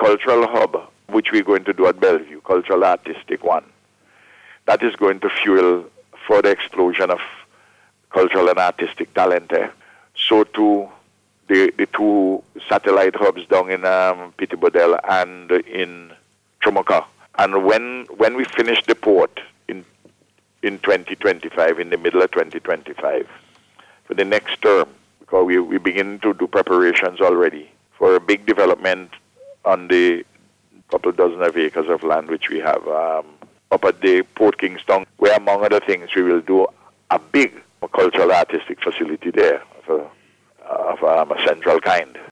cultural hub, which we're going to do at Bellevue, cultural artistic one. That is going to fuel further explosion of cultural and artistic talent there. So too, the two satellite hubs down in Pitibodel and in Chomoka. And when we finish the port in 2025, in the middle of 2025, for the next term, because we begin to do preparations already for a big development on the couple dozen of acres of land which we have up at the Port Kingston, where among other things we will do a big cultural artistic facility there of a central kind.